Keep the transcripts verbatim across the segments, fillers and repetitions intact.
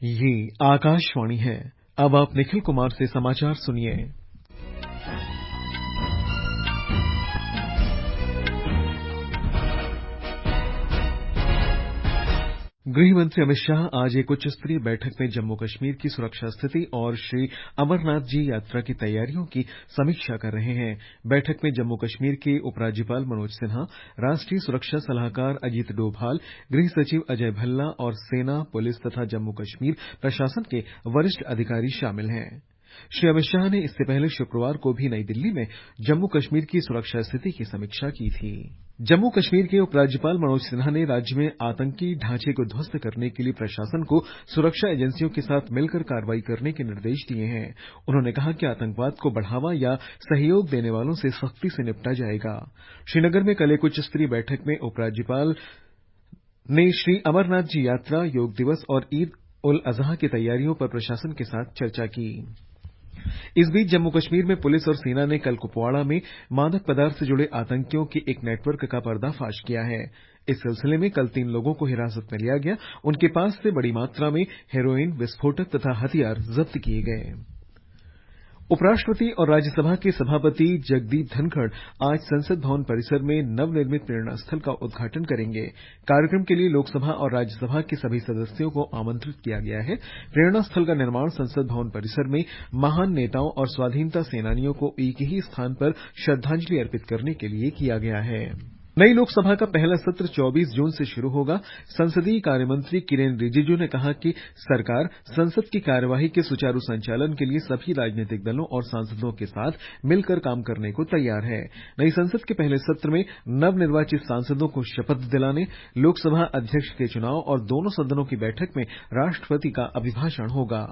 ये आकाशवाणी है। अब आप निखिल कुमार से समाचार सुनिए। गृह मंत्री अमित शाह आज एक उच्च स्तरीय बैठक में जम्मू कश्मीर की सुरक्षा स्थिति और श्री अमरनाथ जी यात्रा की तैयारियों की समीक्षा कर रहे हैं। बैठक में जम्मू कश्मीर के उपराज्यपाल मनोज सिन्हा, राष्ट्रीय सुरक्षा सलाहकार अजीत डोभाल, गृह सचिव अजय भल्ला और सेना, पुलिस तथा जम्मू कश्मीर प्रशासन के वरिष्ठ अधिकारी शामिल हैं। श्री अमित शाह ने इससे पहले शुक्रवार को भी नई दिल्ली में जम्मू कश्मीर की सुरक्षा स्थिति की समीक्षा की थी। जम्मू कश्मीर के उपराज्यपाल मनोज सिन्हा ने राज्य में आतंकी ढांचे को ध्वस्त करने के लिए प्रशासन को सुरक्षा एजेंसियों के साथ मिलकर कार्रवाई करने के निर्देश दिए हैं। उन्होंने कहा कि आतंकवाद को बढ़ावा या सहयोग देने वालों से सख्ती से निपटा जाएगा। श्रीनगर में कल एक उच्च स्तरीय बैठक में उपराज्यपाल ने श्री अमरनाथ जी यात्रा, योग दिवस और ईद उल अजहा की तैयारियों पर प्रशासन के साथ चर्चा की। इस बीच जम्मू कश्मीर में पुलिस और सेना ने कल कुपवाड़ा में मादक पदार्थ से जुड़े आतंकियों के एक नेटवर्क का पर्दाफाश किया है। इस सिलसिले में कल तीन लोगों को हिरासत में लिया गया। उनके पास से बड़ी मात्रा में हेरोइन, विस्फोटक तथा हथियार जब्त किए गए। उपराष्ट्रपति और राज्यसभा के सभापति जगदीप धनखड़ आज संसद भवन परिसर में नवनिर्मित प्रेरणा स्थल का उद्घाटन करेंगे। कार्यक्रम के लिए लोकसभा और राज्यसभा के सभी सदस्यों को आमंत्रित किया गया है। प्रेरणा स्थल का निर्माण संसद भवन परिसर में महान नेताओं और स्वाधीनता सेनानियों को एक ही स्थान पर श्रद्धांजलि अर्पित करने के लिए किया गया है। नई लोकसभा का पहला सत्र चौबीस जून से शुरू होगा। संसदीय कार्यमंत्री किरेन रिजिजू ने कहा कि सरकार संसद की कार्यवाही के सुचारू संचालन के लिए सभी राजनीतिक दलों और सांसदों के साथ मिलकर काम करने को तैयार है। नई संसद के पहले सत्र में नवनिर्वाचित सांसदों को शपथ दिलाने, लोकसभा अध्यक्ष के चुनाव और दोनों सदनों की बैठक में राष्ट्रपति का अभिभाषण होगा।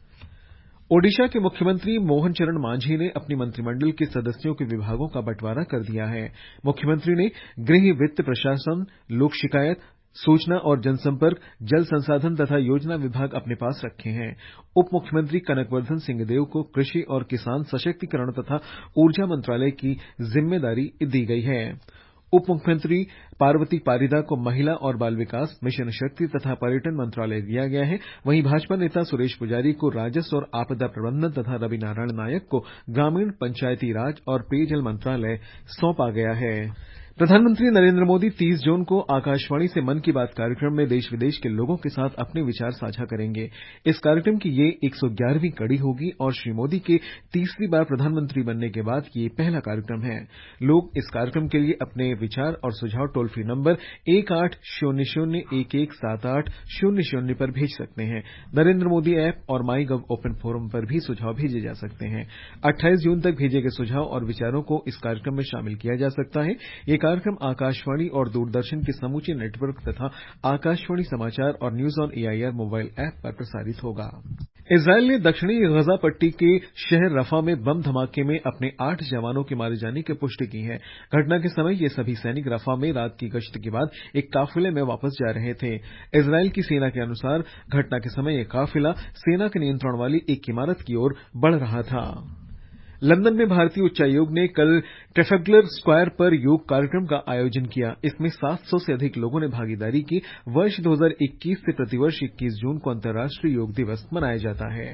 ओडिशा के मुख्यमंत्री मोहन चरण मांझी ने अपनी मंत्रिमंडल के सदस्यों के विभागों का बंटवारा कर दिया है। मुख्यमंत्री ने गृह, वित्त, प्रशासन, लोक शिकायत, सूचना और जनसंपर्क, जल संसाधन तथा योजना विभाग अपने पास रखे हैं। उप मुख्यमंत्री कनकवर्धन सिंहदेव को कृषि और किसान सशक्तिकरण तथा ऊर्जा मंत्रालय की जिम्मेदारी दी गई है। उप मुख्यमंत्री पार्वती पारिदा को महिला और बाल विकास, मिशन शक्ति तथा पर्यटन मंत्रालय दिया गया है। वहीं भाजपा नेता सुरेश पुजारी को राजस्व और आपदा प्रबंधन तथा रवि नारायण नायक को ग्रामीण पंचायती राज और पेयजल मंत्रालय सौंपा गया है। प्रधानमंत्री नरेंद्र मोदी तीस जून को आकाशवाणी से मन की बात कार्यक्रम में देश विदेश के लोगों के साथ अपने विचार साझा करेंगे। इस कार्यक्रम की ये एक सौ ग्यारहवीं कड़ी होगी और श्री मोदी के तीसरी बार प्रधानमंत्री बनने के बाद ये पहला कार्यक्रम है। लोग इस कार्यक्रम के लिए अपने विचार और सुझाव टोल फ्री नंबर एक आठ शून्य शून्य एक एक सात आठ शून्य शून्य पर भेज सकते हैं। नरेंद्र मोदी ऐप और माई गव ओपन फोरम पर भी सुझाव भेजे जा सकते हैं। अट्ठाईस जून तक भेजे गए सुझाव और विचारों को इस कार्यक्रम में शामिल किया जा सकता है। ये कार्यक्रम आकाशवाणी और दूरदर्शन के समूचे नेटवर्क तथा आकाशवाणी समाचार और news on AIR mobile app पर प्रसारित होगा। इजरायल ने दक्षिणी गजा पट्टी के शहर रफा में बम धमाके में अपने आठ जवानों के मारे जाने की पुष्टि की है। घटना के समय ये सभी सैनिक रफा में रात की गश्त के बाद एक काफिले में वापस जा रहे थे। इजरायल की सेना के अनुसार घटना के समय यह काफिला सेना के नियंत्रण वाली एक इमारत की ओर बढ़ रहा था। लंदन में भारतीय उच्चायोग ने कल ट्रफेगलर स्क्वायर पर योग कार्यक्रम का आयोजन किया। इसमें सात सौ से अधिक लोगों ने भागीदारी की। वर्ष दो हज़ार इक्कीस से प्रतिवर्ष इक्कीस जून को अंतर्राष्ट्रीय योग दिवस मनाया जाता है।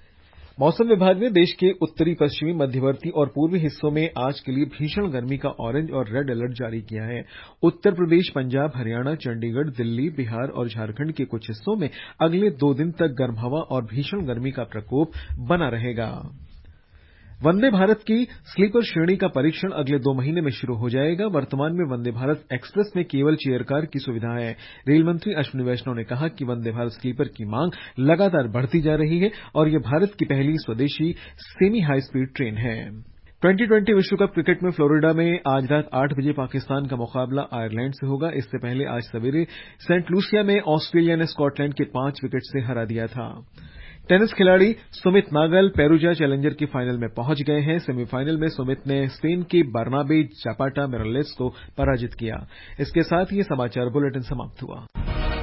मौसम विभाग ने देश के उत्तरी, पश्चिमी, मध्यवर्ती और पूर्वी हिस्सों में आज के लिए भीषण गर्मी का ऑरेंज और रेड अलर्ट जारी किया है। उत्तर प्रदेश, पंजाब, हरियाणा, चंडीगढ़, दिल्ली, बिहार और झारखंड के कुछ हिस्सों में अगले दो दिन तक गर्म हवा और भीषण गर्मी का प्रकोप बना रहेगा। वंदे भारत की स्लीपर श्रेणी का परीक्षण अगले दो महीने में शुरू हो जाएगा। वर्तमान में वंदे भारत एक्सप्रेस में केवल चेयर कार की सुविधा है। रेल मंत्री अश्विनी वैष्णव ने कहा कि वंदे भारत स्लीपर की मांग लगातार बढ़ती जा रही है और यह भारत की पहली स्वदेशी सेमी हाई स्पीड ट्रेन है। ट्वेंटी ट्वेंटी विश्व कप क्रिकेट में फ्लोरिडा में आज रात आठ बजे पाकिस्तान का मुकाबला आयरलैंड से होगा। इससे पहले आज सवेरे सेंट लूसिया में ऑस्ट्रेलिया ने स्कॉटलैंड के पांच विकेट से हरा दिया था। टेनिस खिलाड़ी सुमित नागल पेरूजा चैलेंजर की फाइनल में पहुंच गए हैं। सेमीफाइनल में सुमित ने स्पेन के बर्नाबे जापाटा मिरालेस को पराजित किया। इसके साथ ये समाचार बुलेटिन समाप्त हुआ।